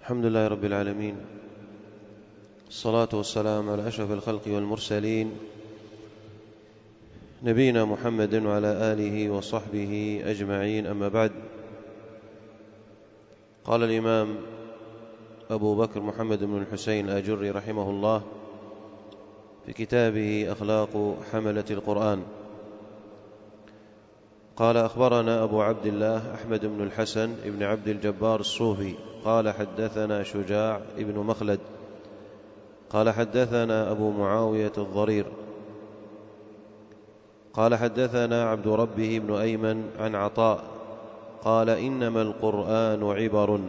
الحمد لله رب العالمين، الصلاة والسلام على أشرف الخلق والمرسلين نبينا محمد وعلى آله وصحبه أجمعين. أما بعد، قال الإمام أبو بكر محمد بن الحسين الآجري رحمه الله في كتابه أخلاق حملة القرآن، قال: أخبرنا أبو عبد الله أحمد بن الحسن بن عبد الجبار الصوفي قال: حدثنا شجاع بن مخلد قال: حدثنا أبو معاوية الضرير قال: حدثنا عبد ربه بن أيمن عن عطاء قال: إنما القرآن عبر،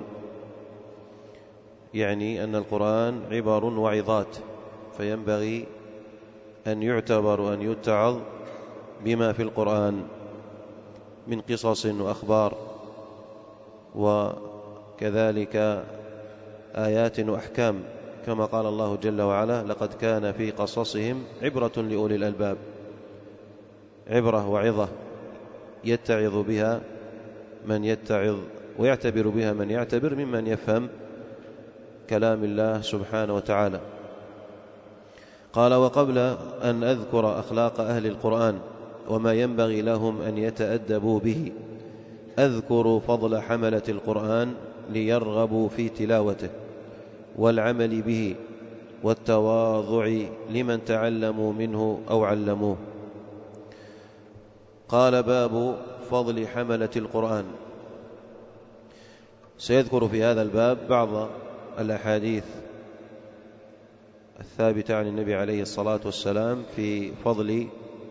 يعني أن القرآن عبر وعظات، فينبغي أن يعتبر وأن يتعظ بما في القرآن من قصص وأخبار، وكذلك آيات وأحكام، كما قال الله جل وعلا: لقد كان في قصصهم عبرة لأولي الألباب. عبرة وعظة يتعظ بها من يتعظ ويعتبر بها من يعتبر ممن يفهم كلام الله سبحانه وتعالى. قال: وقبل أن أذكر أخلاق أهل القرآن وما ينبغي لهم أن يتأدبوا به، أذكر فضل حملة القرآن ليرغبوا في تلاوته والعمل به والتواضع لمن تعلموا منه أو علموه. قال: باب فضل حملة القرآن. سيذكر في هذا الباب بعض الأحاديث الثابتة عن النبي عليه الصلاة والسلام في فضل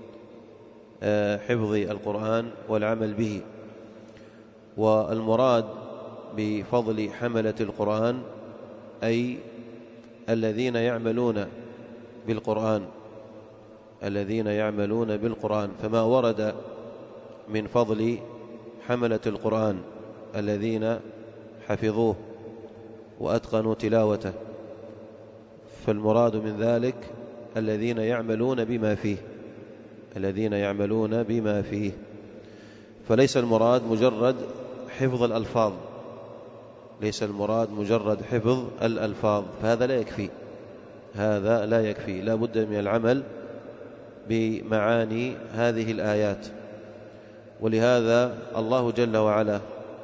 حفظ القرآن والعمل به. والمراد بفضل حملة القرآن أي الذين يعملون بالقرآن، الذين يعملون بالقرآن. فما ورد من فضل حملة القرآن الذين حفظوه وأتقنوا تلاوته، فالمراد من ذلك الذين يعملون بما فيه، الذين يعملون بما فيه. فليس المراد مجرد حفظ الألفاظ، ليس المراد مجرد حفظ الألفاظ، فهذا لا يكفي، هذا لا يكفي، لا بد من العمل بمعاني هذه الآيات. ولهذا الله جل وعلا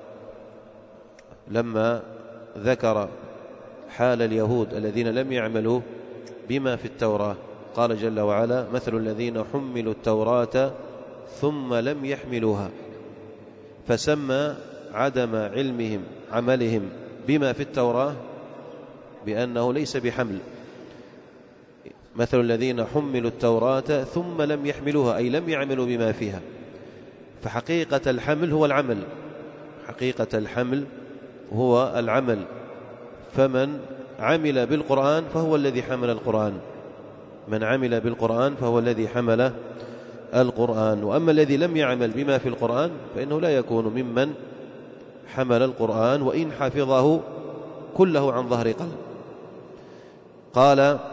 لما ذكر حال اليهود الذين لم يعملوا بما في التوراة قال جل وعلا: مثل الذين حملوا التوراة ثم لم يحملوها، فسمى عدم علمهم عملهم بما في التوراة بأنه ليس بحمل. مثل الذين حملوا التوراة ثم لم يحملوها أي لم يعملوا بما فيها. فحقيقة الحمل هو العمل، حقيقة الحمل هو العمل. فمن عمل بالقرآن فهو الذي حمل القرآن، من عمل بالقرآن فهو الذي حمل القرآن. وأما الذي لم يعمل بما في القرآن فإنه لا يكون ممن حمل القرآن وإن حفظه كله عن ظهر قلب. قال: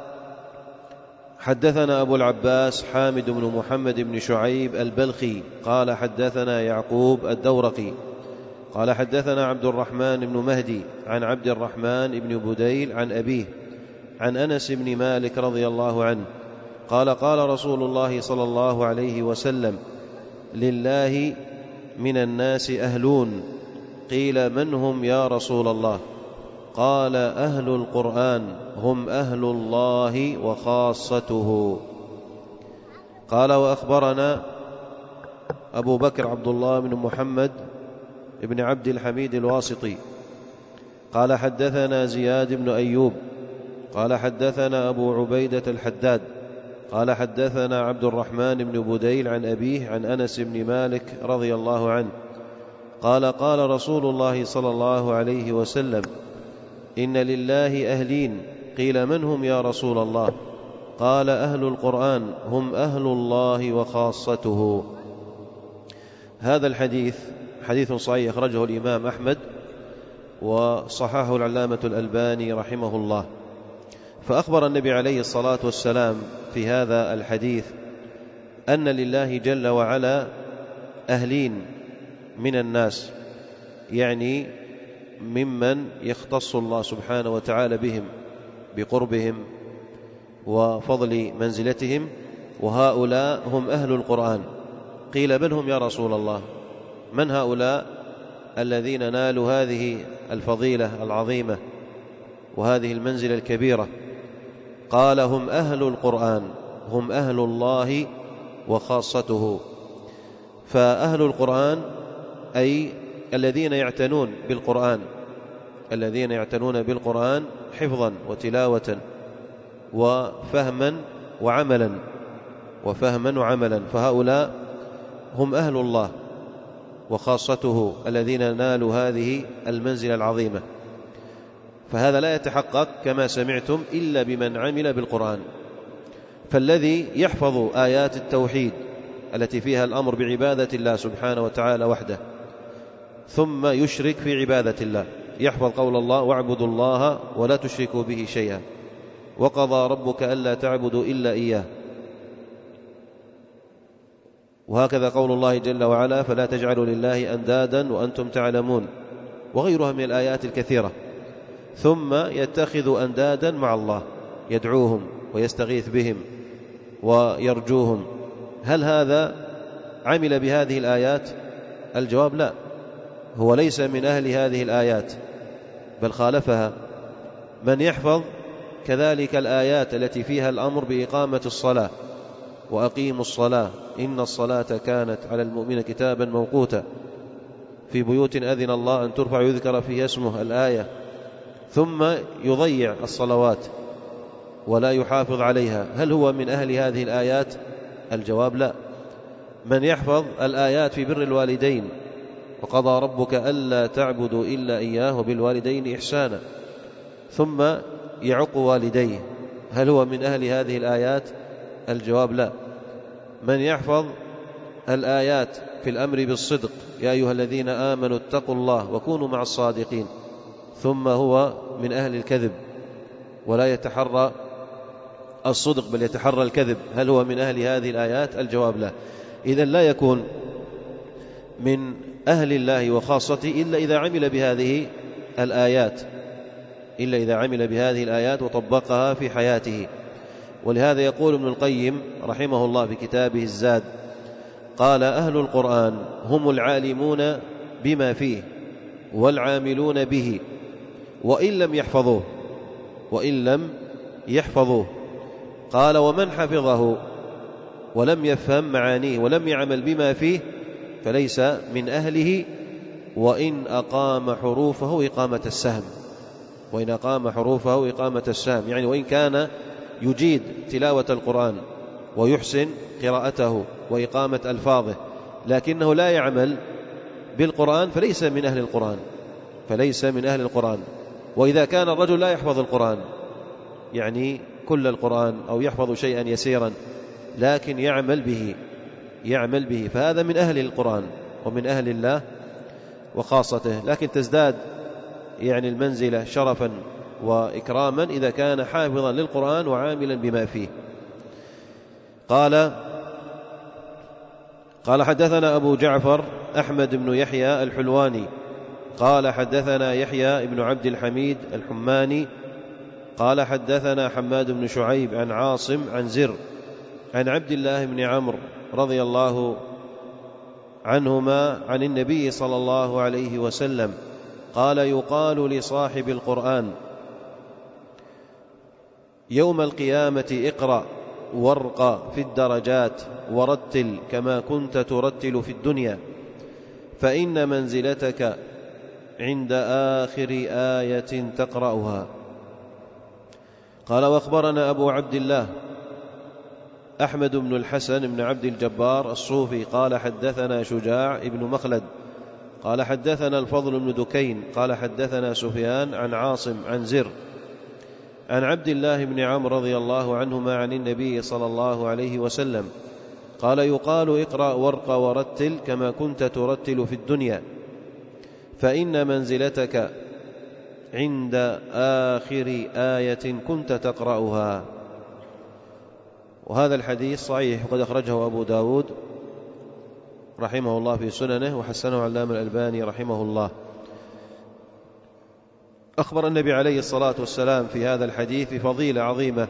حدثنا أبو العباس حامد بن محمد بن شعيب البلخي قال: حدثنا يعقوب الدورقي قال: حدثنا عبد الرحمن بن مهدي عن عبد الرحمن بن بديل عن أبيه عن أنس بن مالك رضي الله عنه قال: قال رسول الله صلى الله عليه وسلم: لله من الناس أهلون. قيل: من هم يا رسول الله؟ قال: أهل القرآن هم أهل الله وخاصته. قال: وأخبرنا أبو بكر عبد الله بن محمد بن عبد الحميد الواسطي قال: حدثنا زياد بن أيوب قال: حدثنا أبو عبيدة الحداد قال: حدثنا عبد الرحمن بن بديل عن أبيه عن أنس بن مالك رضي الله عنه قال: قال رسول الله صلى الله عليه وسلم: إن لله أهلين. قيل: من هم يا رسول الله؟ قال: أهل القرآن هم أهل الله وخاصته. هذا الحديث حديث صحيح أخرجه الإمام أحمد وصححه العلامة الألباني رحمه الله. فأخبر النبي عليه الصلاة والسلام في هذا الحديث أن لله جل وعلا أهلين من الناس، يعني ممن يختص الله سبحانه وتعالى بهم بقربهم وفضل منزلتهم، وهؤلاء هم أهل القرآن. قيل بل هم يا رسول الله، من هؤلاء الذين نالوا هذه الفضيلة العظيمة وهذه المنزلة الكبيرة؟ قال هم أهل القرآن، هم أهل الله وخاصته. فأهل القرآن أي الذين يعتنون بالقرآن، الذين يعتنون بالقرآن حفظا وتلاوة وفهما وعملا، فهؤلاء هم أهل الله وخاصته الذين نالوا هذه المنزلة العظيمة. فهذا لا يتحقق كما سمعتم إلا بمن عمل بالقرآن. فالذي يحفظ آيات التوحيد التي فيها الأمر بعبادة الله سبحانه وتعالى وحده، ثم يشرك في عبادة الله، يحفظ قول الله واعبدوا الله ولا تشركوا به شيئا، وقضى ربك ألا تعبدوا إلا إياه، وهكذا قول الله جل وعلا فلا تجعلوا لله أندادا وأنتم تعلمون، وغيرها من الآيات الكثيرة. ثم يتخذ أندادا مع الله يدعوهم ويستغيث بهم ويرجوهم. هل هذا عمل بهذه الآيات؟ الجواب لا، هو ليس من أهل هذه الآيات بل خالفها. من يحفظ كذلك الآيات التي فيها الأمر بإقامة الصلاة، وأقيموا الصلاة إن الصلاة كانت على المؤمن كتابا موقوتا، في بيوت أذن الله أن ترفع يذكر فيها اسمه، الآية، ثم يضيع الصلوات ولا يحافظ عليها، هل هو من أهل هذه الآيات؟ الجواب لا. من يحفظ الآيات في بر الوالدين، وقضى ربك ألا تعبدوا إلا إياه وبالوالدين إحسانا، ثم يعق والديه، هل هو من أهل هذه الآيات؟ الجواب لا. من يحفظ الآيات في الأمر بالصدق يا أيها الذين آمنوا اتقوا الله وكونوا مع الصادقين، ثم هو من أهل الكذب ولا يتحرى الصدق بل يتحرى الكذب، هل هو من أهل هذه الآيات؟ الجواب لا. إذن لا يكون من أهل الله وخاصته إلا إذا عمل بهذه الآيات وطبقها في حياته. ولهذا يقول ابن القيم رحمه الله في كتابه الزاد، قال أهل القرآن هم العالمون بما فيه والعاملون به وإن لم يحفظوه. قال ومن حفظه ولم يفهم معانيه ولم يعمل بما فيه فليس من أهله، وإن أقام حروفه إقامة السهم، يعني وإن كان يجيد تلاوة القرآن ويحسن قراءته وإقامة ألفاظه، لكنه لا يعمل بالقرآن فليس من أهل القرآن. وإذا كان الرجل لا يحفظ القرآن، يعني كل القرآن أو يحفظ شيئا يسيرا لكن يعمل به فهذا من أهل القرآن ومن أهل الله وخاصته، لكن تزداد يعني المنزلة شرفا وإكراما إذا كان حافظا للقرآن وعاملا بما فيه. قال حدثنا أبو جعفر أحمد بن يحيى الحلواني قال حدثنا يحيى بن عبد الحميد الحماني قال حدثنا حماد بن شعيب عن عاصم عن زر عن عبد الله بن عمرو رضي الله عنهما عن النبي صلى الله عليه وسلم قال يقال لصاحب القرآن يوم القيامة اقرأ وارقى في الدرجات ورتل كما كنت ترتل في الدنيا، فإن منزلتك عند آخر آية تقرأها. قال واخبرنا أبو عبد الله أحمد بن الحسن بن عبد الجبار الصوفي قال حدثنا شجاع بن مخلد قال حدثنا الفضل بن دكين قال حدثنا سفيان عن عاصم عن زر عن عبد الله بن عمرو رضي الله عنهما عن النبي صلى الله عليه وسلم قال يقال اقرأ وارقى ورتل كما كنت ترتل في الدنيا، فإن منزلتك عند آخر آية كنت تقرأها. وهذا الحديث صحيح وقد أخرجه أبو داود رحمه الله في سننه وحسنه علامة الألباني رحمه الله. أخبر النبي عليه الصلاة والسلام في هذا الحديث فضيلة عظيمة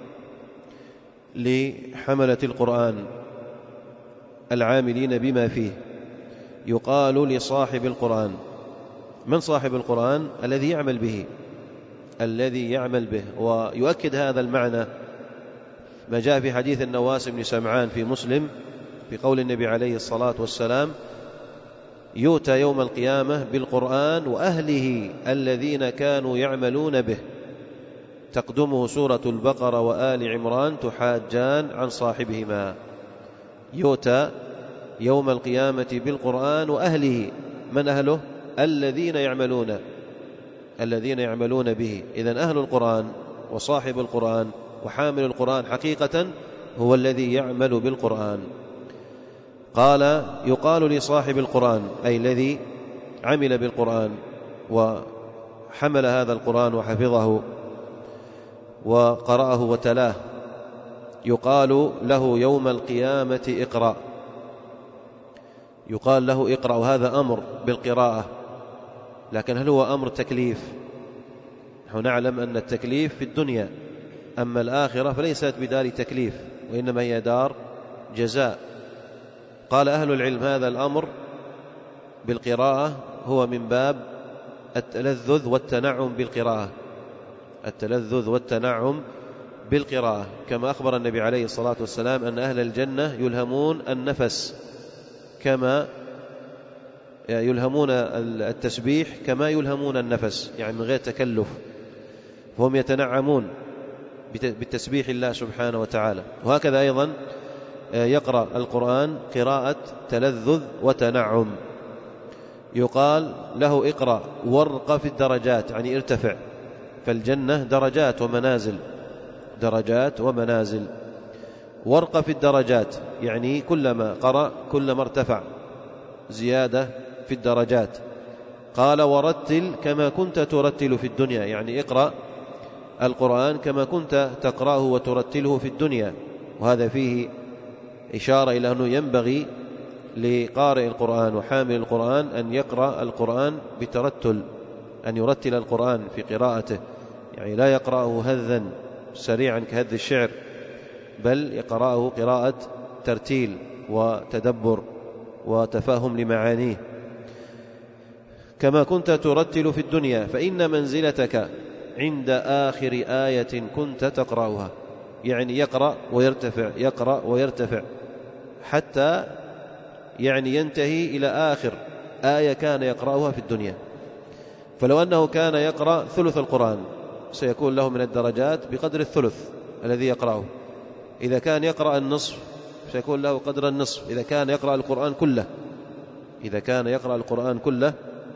لحملة القرآن العاملين بما فيه. يقال لصاحب القرآن. من صاحب القرآن؟ الذي يعمل به، الذي يعمل به. ويؤكد هذا المعنى ما جاء في حديث النواس بن سمعان في مسلم في قول النبي عليه الصلاة والسلام: يؤتى يوم القيامة بالقرآن وأهله الذين كانوا يعملون به، تقدمه سورة البقرة وآل عمران تحاجان عن صاحبهما. يؤتى يوم القيامة بالقرآن وأهله. من أهله؟ الذين يعملون به. إذن أهل القرآن وصاحب القرآن وحامل القرآن حقيقة هو الذي يعمل بالقرآن. قال: يقال لصاحب القرآن، أي الذي عمل بالقرآن وحمل هذا القرآن وحفظه وقرأه وتلاه، يقال له يوم القيامة اقرأ. يقال له اقرأ، وهذا أمر بالقراءة، لكن هل هو أمر تكليف؟ نحن نعلم أن التكليف في الدنيا، أما الآخرة فليست بدار تكليف، وإنما هي دار جزاء. قال أهل العلم: هذا الأمر بالقراءة هو من باب التلذذ والتنعم بالقراءة، التلذذ والتنعم بالقراءة، كما أخبر النبي عليه الصلاة والسلام أن أهل الجنة يلهمون النفس كما يلهمون التسبيح كما يلهمون النفس، يعني من غير تكلف، هم يتنعمون بالتسبيح الله سبحانه وتعالى. وهكذا أيضا يقرأ القرآن قراءة تلذذ وتنعم. يقال له اقرأ وارق في الدرجات، يعني ارتفع، فالجنة درجات ومنازل، درجات ومنازل. وارق في الدرجات يعني كلما قرأ كلما ارتفع، زيادة في الدرجات. قال: ورتل كما كنت ترتل في الدنيا، يعني اقرأ القرآن كما كنت تقرأه وترتله في الدنيا. وهذا فيه إشارة إلى أنه ينبغي لقارئ القرآن وحامل القرآن أن يقرأ القرآن بترتل، أن يرتل القرآن في قراءته، يعني لا يقرأه هذا سريعا كهذ الشعر، بل يقرأه قراءة ترتيل وتدبر وتفاهم لمعانيه. كما كنت ترتل في الدنيا فإن منزلتك عند آخر آية كنت تقرأها، يعني يقرأ ويرتفع، يقرأ ويرتفع حتى يعني ينتهي إلى آخر آية كان يقرأها في الدنيا. فلو أنه كان يقرأ ثلث القرآن سيكون له من الدرجات بقدر الثلث الذي يقرأه. إذا كان يقرأ النصف سيكون له قدر النصف. إذا كان يقرأ القرآن كله، إذا كان يقرأ القرآن كله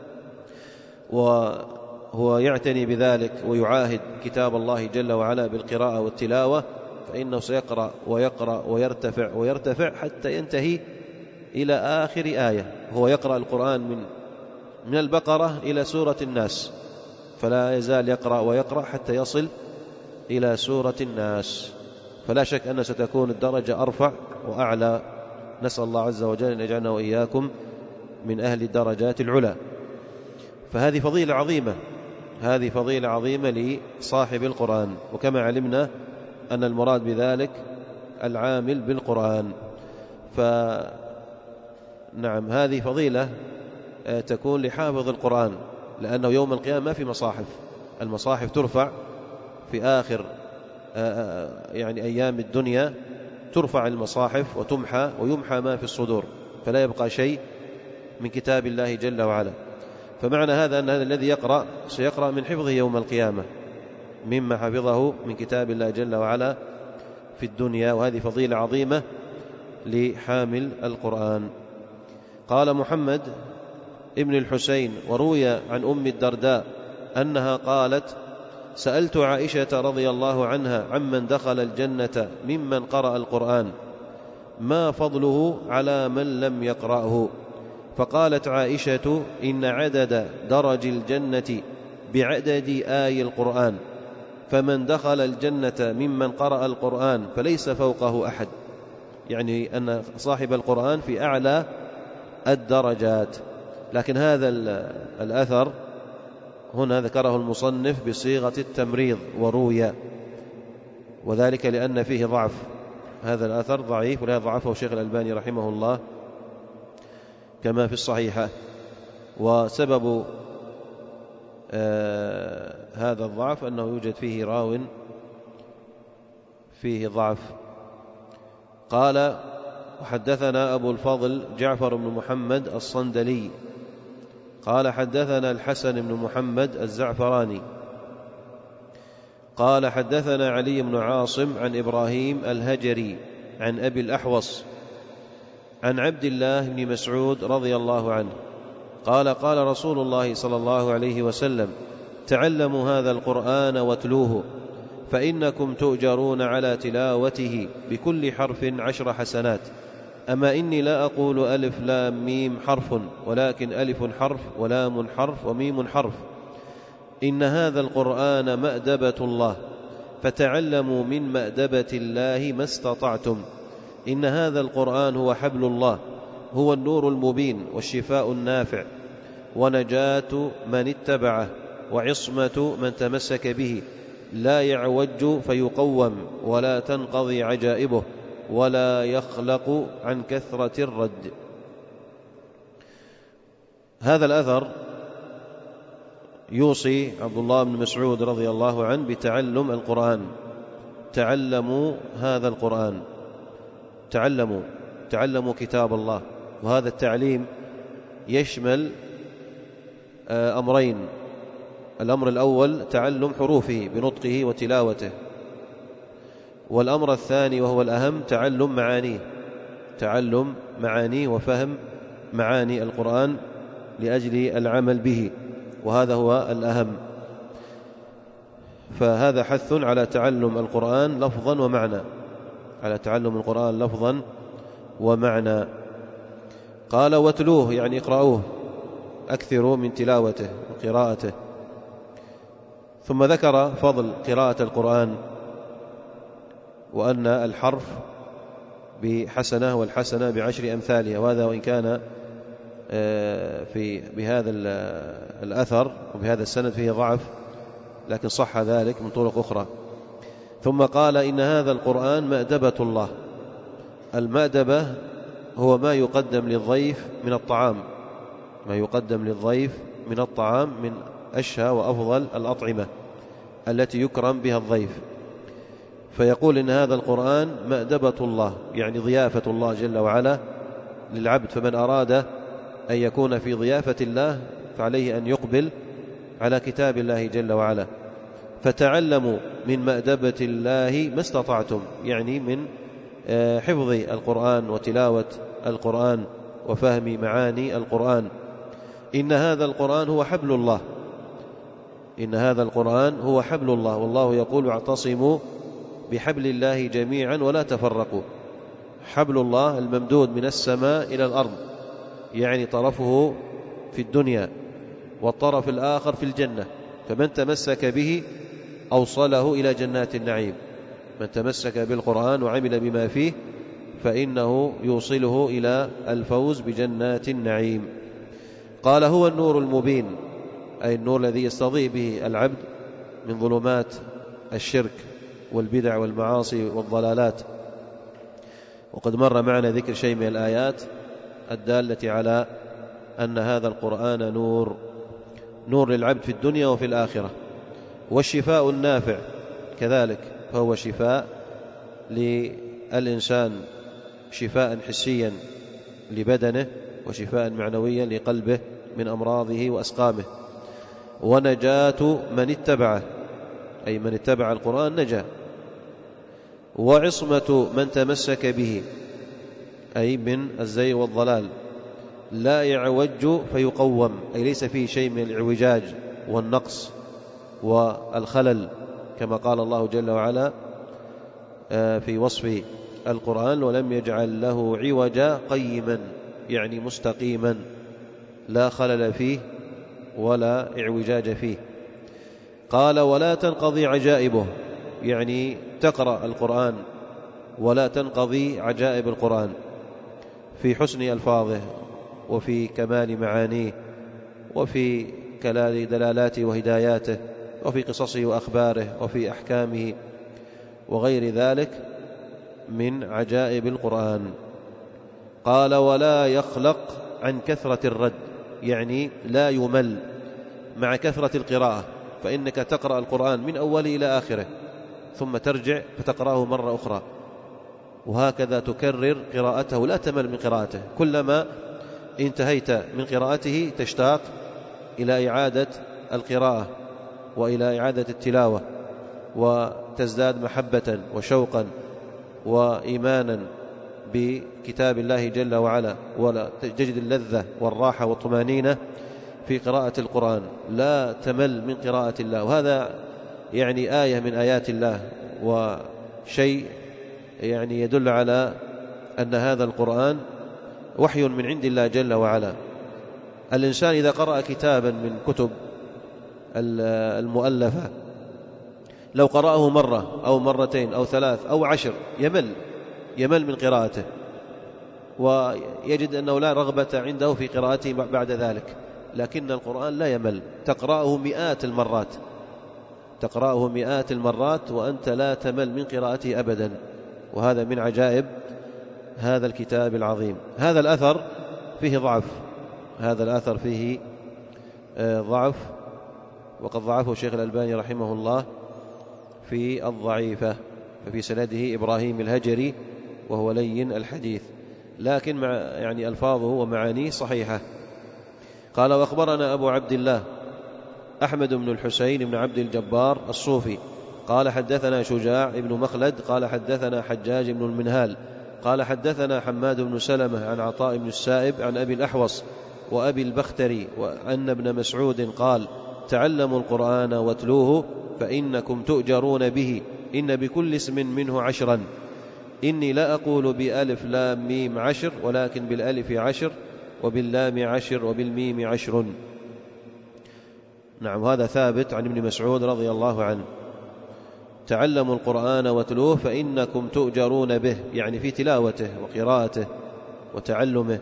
وهو يعتني بذلك ويعاهد كتاب الله جل وعلا بالقراءة والتلاوة، فإنه سيقرأ ويقرأ ويرتفع ويرتفع حتى ينتهي إلى آخر آية. هو يقرأ القرآن من البقرة إلى سورة الناس، فلا يزال يقرأ ويقرأ حتى يصل إلى سورة الناس. فلا شك أن ستكون الدرجة أرفع وأعلى. نسأل الله عز وجل أن يجعلنا وإياكم من أهل الدرجات العلى. فهذه فضيلة عظيمة، هذه فضيلة عظيمة لصاحب القرآن. وكما علمنا أن المراد بذلك العامل بالقرآن. فنعم، هذه فضيلة تكون لحافظ القرآن، لأنه يوم القيامة ما في مصاحف، المصاحف ترفع في آخر يعني أيام الدنيا، ترفع المصاحف وتمحى ويمحى ما في الصدور، فلا يبقى شيء من كتاب الله جل وعلا. فمعنى هذا أن هذا الذي يقرأ سيقرأ من حفظه يوم القيامة مما حفظه من كتاب الله جل وعلا في الدنيا. وهذه فضيلة عظيمة لحامل القرآن. قال محمد ابن الحسين: وروي عن أم الدرداء أنها قالت: سألت عائشة رضي الله عنها عمن دخل الجنة ممن قرأ القرآن ما فضله على من لم يقرأه؟ فقالت عائشة: إن عدد درج الجنة بعدد آي القرآن، فمن دخل الجنة ممن قرأ القرآن فليس فوقه أحد، يعني أن صاحب القرآن في أعلى الدرجات. لكن هذا الأثر هنا ذكره المصنف بصيغة التمريض وروي، وذلك لأن فيه ضعف، هذا الأثر ضعيف ولا ضعفه الشيخ الألباني رحمه الله كما في الصحيحة. وسبب هذا الضعف أنه يوجد فيه راو فيه ضعف. قال وحدثنا أبو الفضل جعفر بن محمد الصندلي قال حدثنا الحسن بن محمد الزعفراني قال حدثنا علي بن عاصم عن إبراهيم الهجري عن أبي الأحوص عن عبد الله بن مسعود رضي الله عنه قال قال رسول الله صلى الله عليه وسلم تعلموا هذا القرآن واتلوه فإنكم تؤجرون على تلاوته بكل حرف 10 حسنات. أما إني لا أقول ألف لام ميم حرف، ولكن ألف حرف ولام حرف وميم حرف. إن هذا القرآن مأدبة الله فتعلموا من مأدبة الله ما استطعتم. إن هذا القرآن هو حبل الله، هو النور المبين والشفاء النافع، ونجاة من اتبعه، وعصمة من تمسك به، لا يعوج فيقوم، ولا تنقضي عجائبه، ولا يخلق عن كثرة الرد. هذا الأثر يوصي عبد الله بن مسعود رضي الله عنه بتعلم القرآن. تعلموا هذا القرآن، تعلموا كتاب الله. وهذا التعليم يشمل أمرين: الأمر الأول تعلم حروفه بنطقه وتلاوته، والأمر الثاني وهو الأهم تعلم معانيه وفهم معاني القرآن لأجل العمل به، وهذا هو الأهم. فهذا حث على تعلم القرآن لفظا ومعنى، على تعلم القرآن لفظا ومعنى. قال واتلوه يعني اقرأوه، أكثروا من تلاوته وقراءته. ثم ذكر فضل قراءة القرآن، وأن الحرف بحسنة والحسنة ب10 أمثالها. وهذا وإن كان بهذا الأثر وبهذا السند فيه ضعف، لكن صح ذلك من طرق أخرى. ثم قال إن هذا القرآن مأدبة الله. المأدبة هو ما يقدم للضيف من الطعام، ما يقدم للضيف من الطعام من أشهى وأفضل الأطعمة التي يكرم بها الضيف. فيقول إن هذا القرآن مأدبة الله، يعني ضيافة الله جل وعلا للعبد. فمن أراد أن يكون في ضيافة الله فعليه أن يقبل على كتاب الله جل وعلا. فتعلموا من مأدبة الله ما استطعتم، يعني من حفظ القرآن وتلاوة القرآن وفهم معاني القرآن. إن هذا القرآن هو حبل الله، إن هذا القرآن هو حبل الله، والله يقول واعتصموا بحبل الله جميعا ولا تفرقوا. حبل الله الممدود من السماء إلى الأرض، يعني طرفه في الدنيا والطرف الآخر في الجنة، فمن تمسك به أوصله إلى جنات النعيم. من تمسك بالقرآن وعمل بما فيه فإنه يوصله إلى الفوز بجنات النعيم. قال هو النور المبين، أي النور الذي يستضيء به العبد من ظلمات الشرك والبدع والمعاصي والضلالات. وقد مر معنا ذكر شيء من الآيات الدالة على أن هذا القرآن نور للعبد في الدنيا وفي الآخرة. والشفاء النافع كذلك، فهو شفاء للإنسان، شفاء حسيا لبدنه وشفاء معنويا لقلبه من أمراضه وأسقامه. ونجاة من اتبعه، أي من اتبع القرآن نجا. وعصمة من تمسك به، أي من الزيغ والضلال. لا يعوج فيقوم، أي ليس فيه شيء من الإعوجاج والنقص والخلل، كما قال الله جل وعلا في وصف القرآن: ولم يجعل له عوجا قيما، يعني مستقيما لا خلل فيه ولا اعوجاج فيه. قال ولا تنقضي عجائبه، يعني تقرأ القرآن ولا تنقضي عجائب القرآن في حسن ألفاظه وفي كمال معانيه وفي دلالاته وهداياته، وفي قصصه وأخباره، وفي أحكامه وغير ذلك من عجائب القرآن. قال: ولا يخلق عن كثرة الرد، يعني لا يمل مع كثرة القراءة، فإنك تقرأ القرآن من أوله إلى آخره ثم ترجع فتقرأه مرة أخرى، وهكذا تكرر قراءته، لا تمل من قراءته. كلما انتهيت من قراءته تشتاق إلى إعادة القراءة وإلى إعادة التلاوة، وتزداد محبة وشوقا وإيمانا بكتاب الله جل وعلا، ولا تجد اللذة والراحة والطمانينة في قراءة القرآن، لا تمل من قراءة الله. وهذا يعني آية من آيات الله، وشيء يعني يدل على أن هذا القرآن وحي من عند الله جل وعلا. الإنسان إذا قرأ كتابا من كتب المؤلفة لو قرأه مرة أو مرتين أو 3 أو 10 يمل من قراءته، ويجد أنه لا رغبة عنده في قراءته بعد ذلك. لكن القرآن لا يمل، تقرأه مئات المرات وأنت لا تمل من قراءته أبدا. وهذا من عجائب هذا الكتاب العظيم. هذا الأثر فيه ضعف، وقد ضعفه الشيخ الألباني رحمه الله في الضعيفة، ففي سنده إبراهيم الهجري وهو لين الحديث، لكن مع يعني ألفاظه ومعانيه صحيحة. قال: وأخبرنا أبو عبد الله أحمد بن الحسين بن عبد الجبار الصوفي قال: حدثنا شجاع بن مخلد قال: حدثنا حجاج بن المنهال قال: حدثنا حماد بن سلمة عن عطاء بن السائب عن أبي الأحوص وأبي البختري وأن ابن مسعود قال: تعلموا القرآن واتلوه فإنكم تؤجرون به، إن بكل اسم منه 10. إني لا أقول بألف لام ميم 10، ولكن بالألف 10 وباللام 10 وبالميم 10. نعم، هذا ثابت عن ابن مسعود رضي الله عنه: تعلموا القرآن واتلوه فإنكم تؤجرون به، يعني في تلاوته وقراءته وتعلمه.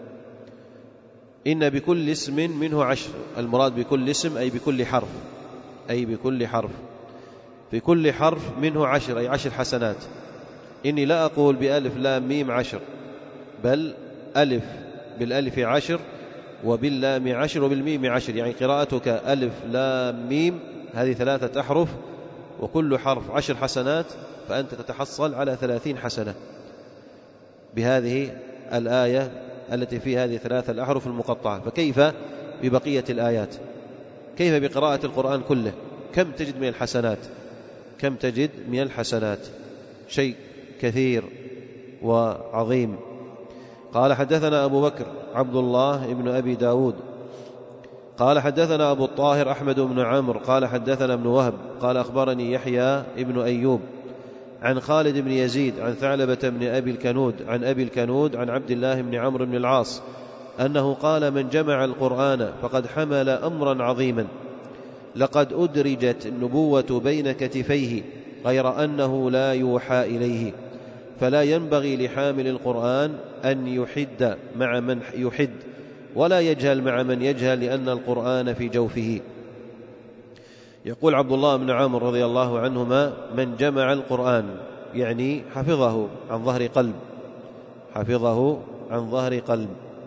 إن بكل اسم منه 10، المراد بكل اسم أي بكل حرف، في كل حرف منه 10 أي 10 حسنات. إني لا أقول بألف لام ميم 10، بل بالألف 10 وباللام 10 وبالميم 10، يعني قراءتك ألف لام ميم هذه 3 أحرف، وكل حرف 10 حسنات، فأنت تتحصل على 30 حسنة بهذه الآية التي فيها هذه 3 الأحرف المقطعة. فكيف ببقية الآيات؟ كيف بقراءة القرآن كله؟ كم تجد من الحسنات؟ شيء كثير وعظيم. قال: حدثنا أبو بكر عبد الله بن أبي داود قال: حدثنا أبو الطاهر أحمد بن عمرو قال: حدثنا ابن وهب قال: أخبرني يحيى ابن أيوب عن خالد بن يزيد عن ثعلبة بن أبي الكنود عن عبد الله بن عمرو بن العاص أنه قال: من جمع القرآن فقد حمل أمرا عظيما، لقد أدرجت النبوة بين كتفيه، غير أنه لا يوحى إليه، فلا ينبغي لحامل القرآن أن يحد مع من يحد، ولا يجهل مع من يجهل، لأن القرآن في جوفه. يقول عبد الله بن عمرو رضي الله عنهما: من جمع القرآن، يعني حفظه عن ظهر قلب.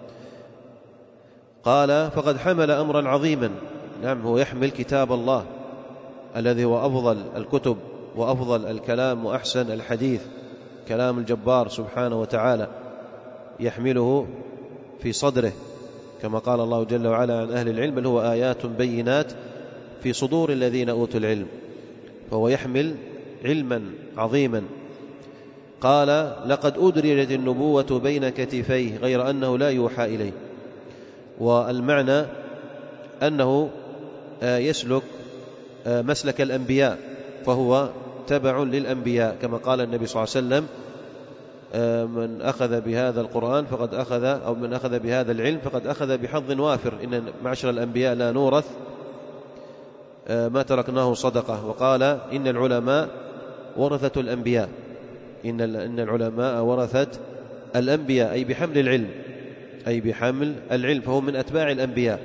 قال: فقد حمل أمرا عظيما. نعم، هو يحمل كتاب الله الذي هو أفضل الكتب وأفضل الكلام وأحسن الحديث، كلام الجبار سبحانه وتعالى، يحمله في صدره، كما قال الله جل وعلا عن أهل العلم: بل هو آيات بينات في صدور الذين أوتوا العلم. فهو يحمل علما عظيما. قال: لقد أدرجت النبوة بين كتفيه، غير أنه لا يوحى إليه. والمعنى أنه يسلك مسلك الأنبياء، فهو تبع للأنبياء، كما قال النبي صلى الله عليه وسلم: من أخذ بهذا القرآن فقد أخذ، أو من أخذ بهذا العلم فقد أخذ بحظ وافر، إن معشر الأنبياء لا نورث ما تركناه صدقة. وقال: إن العلماء ورثة الأنبياء، إن العلماء ورثة الأنبياء، أي بحمل العلم، فهو من أتباع الأنبياء.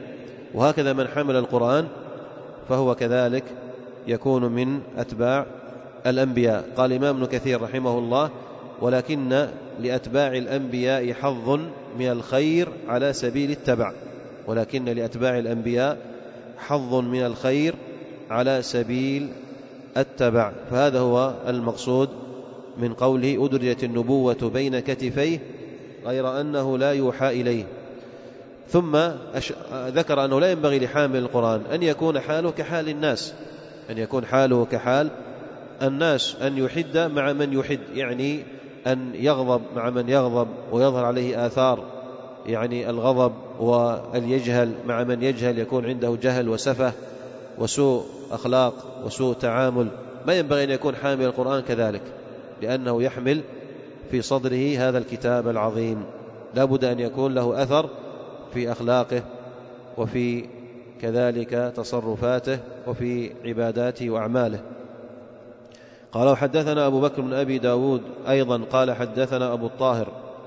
وهكذا من حمل القرآن فهو كذلك يكون من أتباع الأنبياء. قال الإمام ابن كثير رحمه الله: ولكن لأتباع الأنبياء حظ من الخير على سبيل التبع. ولكن لأتباع الأنبياء حظ من الخير على سبيل التبع. فهذا هو المقصود من قوله: أدرجت النبوة بين كتفيه غير أنه لا يوحى إليه. ثم ذكر أنه لا ينبغي لحامل القرآن أن يكون حاله كحال الناس، أن يكون حاله كحال الناس، أن يحد مع من يحد، يعني أن يغضب مع من يغضب ويظهر عليه آثار يعني الغضب، وأن يجهل مع من يجهل، يكون عنده جهل وسفه وسوء أخلاق وسوء تعامل. ما ينبغي أن يكون حامل القرآن كذلك، لأنه يحمل في صدره هذا الكتاب العظيم. لا بد أن يكون له أثر في أخلاقه وفي كذلك تصرفاته وفي عباداته وأعماله. قال: وحدثنا أبو بكر بن أبي داود أيضا قال: حدثنا أبو الطاهر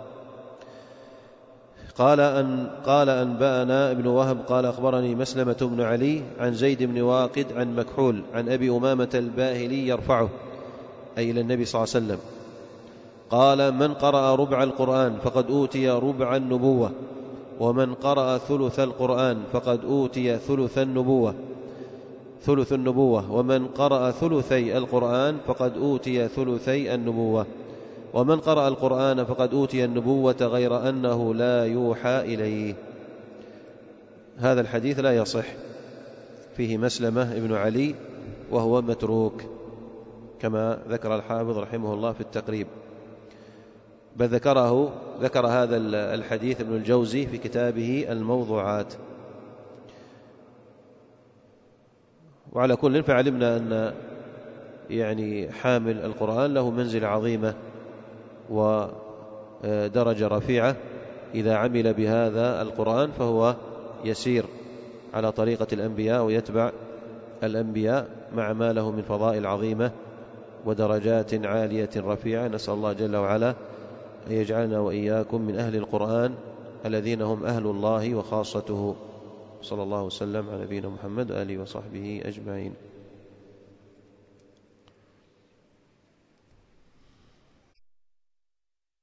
قال أنبأنا ابن وهب قال: أخبرني مسلمة بن علي عن زيد بن واقد عن مكحول عن أبي أمامة الباهلي يرفعه أي إلى النبي صلى الله عليه وسلم قال: من قرأ ربع القرآن فقد أوتي ربع النبوة، ومن قرأ ثلث القرآن فقد أوتي ثلث النبوة، ومن قرأ ثلثي القرآن فقد أوتي ثلثي النبوة، ومن قرأ القرآن فقد أوتي النبوة غير أنه لا يوحى إليه. هذا الحديث لا يصح، فيه مسلمة ابن علي وهو متروك كما ذكر الحافظ رحمه الله في التقريب، بل ذكر هذا الحديث ابن الجوزي في كتابه الموضوعات. وعلى كل فعلمنا أن يعني حامل القرآن له منزلة عظيمة ودرجة رفيعة، إذا عمل بهذا القرآن فهو يسير على طريقة الأنبياء ويتبع الأنبياء مع ما له من فضائل عظيمة ودرجات عالية رفيعة. نسأل الله جل وعلا أن يجعلنا وإياكم من أهل القرآن الذين هم أهل الله وخاصته. صلى الله وسلم على نبينا محمد وآله وصحبه أجمعين.